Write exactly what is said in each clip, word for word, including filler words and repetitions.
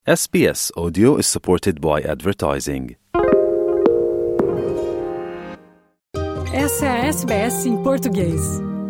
S B S Audio is supported by advertising. Essa é a S B S em português.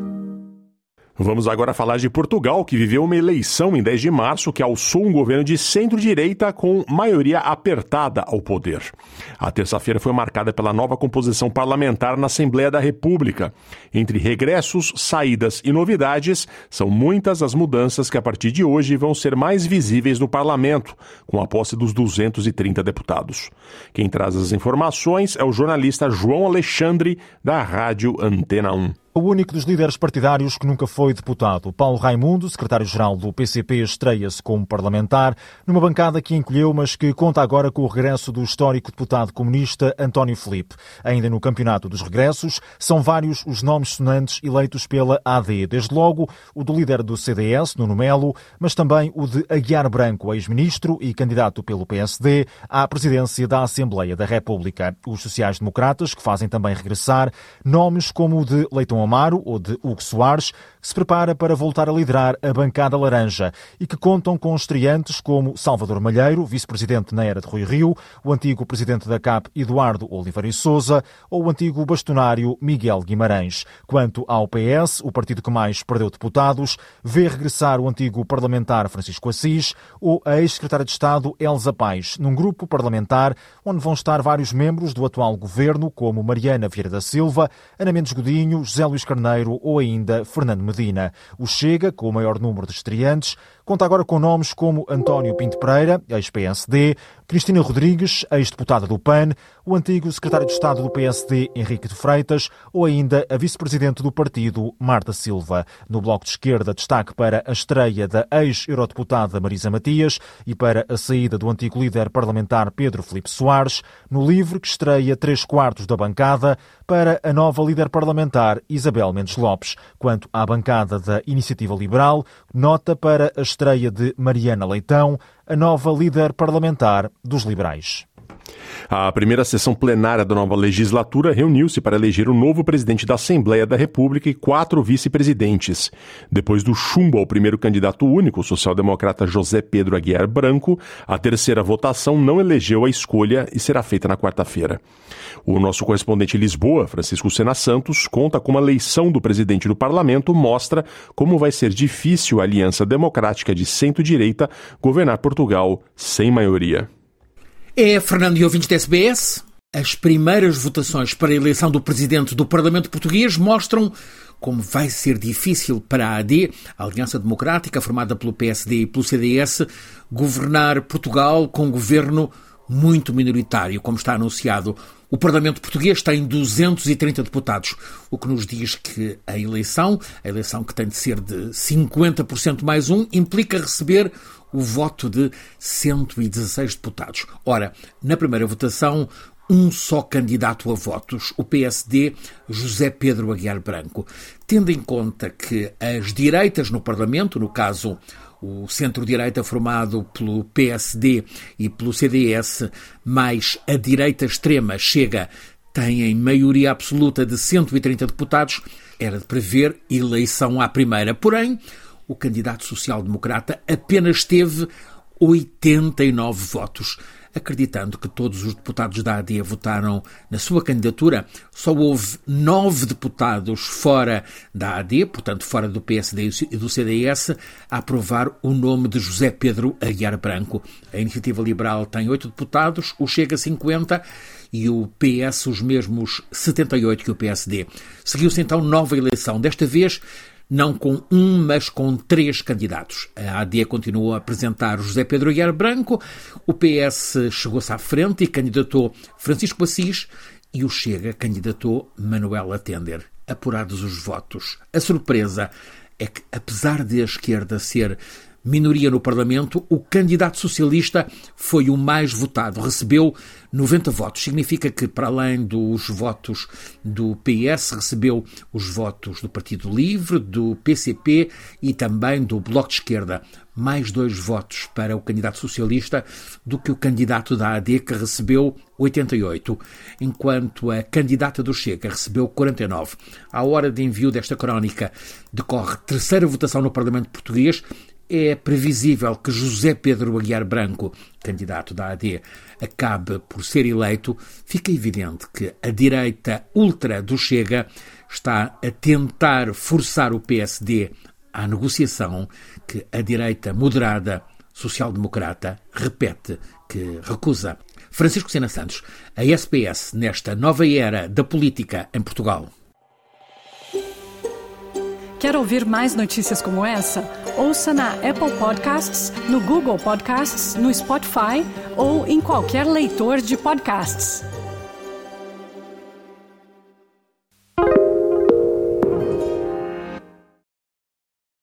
Vamos agora falar de Portugal, que viveu uma eleição em dez de março que alçou um governo de centro-direita com maioria apertada ao poder. A terça-feira foi marcada pela nova composição parlamentar na Assembleia da República. Entre regressos, saídas e novidades, são muitas as mudanças que a partir de hoje vão ser mais visíveis no parlamento, com a posse dos duzentos e trinta deputados. Quem traz as informações é o jornalista João Alexandre, da Rádio Antena um. O único dos líderes partidários que nunca foi deputado, Paulo Raimundo, secretário-geral do P C P, estreia-se como parlamentar, numa bancada que encolheu, mas que conta agora com o regresso do histórico deputado comunista António Filipe. Ainda no campeonato dos regressos, são vários os nomes sonantes eleitos pela A D, desde logo o do líder do C D S, Nuno Melo, mas também o de Aguiar Branco, ex-ministro e candidato pelo P S D à presidência da Assembleia da República. Os sociais-democratas, que fazem também regressar nomes como o de Leitão Amaro ou de Hugo Soares, que se prepara para voltar a liderar a bancada laranja e que contam com estreantes como Salvador Malheiro, vice-presidente na era de Rui Rio, o antigo presidente da C A P Eduardo Oliveira e Sousa ou o antigo bastonário Miguel Guimarães. Quanto ao P S, o partido que mais perdeu deputados, vê regressar o antigo parlamentar Francisco Assis ou a ex-secretária de Estado Elsa Paes, num grupo parlamentar onde vão estar vários membros do atual governo, como Mariana Vieira da Silva, Ana Mendes Godinho, José Luís Carneiro ou ainda Fernando Medina. O Chega, com o maior número de estreantes, conta agora com nomes como António Pinto Pereira, ex-P S D, Cristina Rodrigues, ex-deputada do P A N, o antigo secretário de Estado do P S D, Henrique de Freitas, ou ainda a vice-presidente do partido, Marta Silva. No Bloco de Esquerda, destaque para a estreia da ex-eurodeputada Marisa Matias e para a saída do antigo líder parlamentar Pedro Filipe Soares. No Livre, que estreia três quartos da bancada, para a nova líder parlamentar Isabel Mendes Lopes. Quanto à bancada da Iniciativa Liberal, nota para a estreia de Mariana Leitão, a nova líder parlamentar dos Liberais. A primeira sessão plenária da nova legislatura reuniu-se para eleger o novo presidente da Assembleia da República e quatro vice-presidentes. Depois do chumbo ao primeiro candidato único, o social-democrata José Pedro Aguiar Branco, a terceira votação não elegeu a escolha e será feita na quarta-feira. O nosso correspondente em Lisboa, Francisco Sena Santos, conta como a eleição do presidente do parlamento mostra como vai ser difícil a aliança democrática de centro-direita governar Portugal sem maioria. É, Fernando e ouvintes da S B S, as primeiras votações para a eleição do presidente do Parlamento Português mostram como vai ser difícil para a A D, a Aliança Democrática, formada pelo P S D e pelo C D S, governar Portugal com um governo muito minoritário, como está anunciado. O Parlamento Português tem duzentos e trinta deputados, o que nos diz que a eleição, a eleição que tem de ser de cinquenta por cento mais um, implica receber o voto de cento e dezasseis deputados. Ora, na primeira votação, um só candidato a votos, o P S D, José Pedro Aguiar Branco. Tendo em conta que as direitas no Parlamento, no caso o centro-direita formado pelo P S D e pelo C D S, mais a direita extrema Chega, têm maioria absoluta de cento e trinta deputados, era de prever eleição à primeira. Porém, o candidato social-democrata apenas teve oitenta e nove votos. Acreditando que todos os deputados da A D votaram na sua candidatura, só houve nove deputados fora da A D, portanto fora do P S D e do C D S, a aprovar o nome de José Pedro Aguiar Branco. A Iniciativa Liberal tem oito deputados, o Chega cinquenta e o P S os mesmos setenta e oito que o P S D. Seguiu-se então nova eleição, desta vez não com um, mas com três candidatos. A A D continuou a apresentar José Pedro Aguiar Branco, o P S chegou-se à frente e candidatou Francisco Assis e o Chega candidatou Manuela Tender. Apurados os votos, a surpresa é que, apesar de a esquerda ser minoria no Parlamento, o candidato socialista foi o mais votado, recebeu noventa votos. Significa que, para além dos votos do P S, recebeu os votos do Partido Livre, do P C P e também do Bloco de Esquerda. Mais dois votos para o candidato socialista do que o candidato da A D, que recebeu oitenta e oito, enquanto a candidata do Chega recebeu quarenta e nove. À hora de envio desta crónica, decorre terceira votação no Parlamento Português é previsível que José Pedro Aguiar Branco, candidato da A D, acabe por ser eleito, fica evidente que a direita ultra do Chega está a tentar forçar o P S D à negociação que a direita moderada social-democrata repete que recusa. Francisco Sena Santos, a S B S nesta nova era da política em Portugal. Quer ouvir mais notícias como essa? Ouça na Apple Podcasts, no Google Podcasts, no Spotify ou em qualquer leitor de podcasts.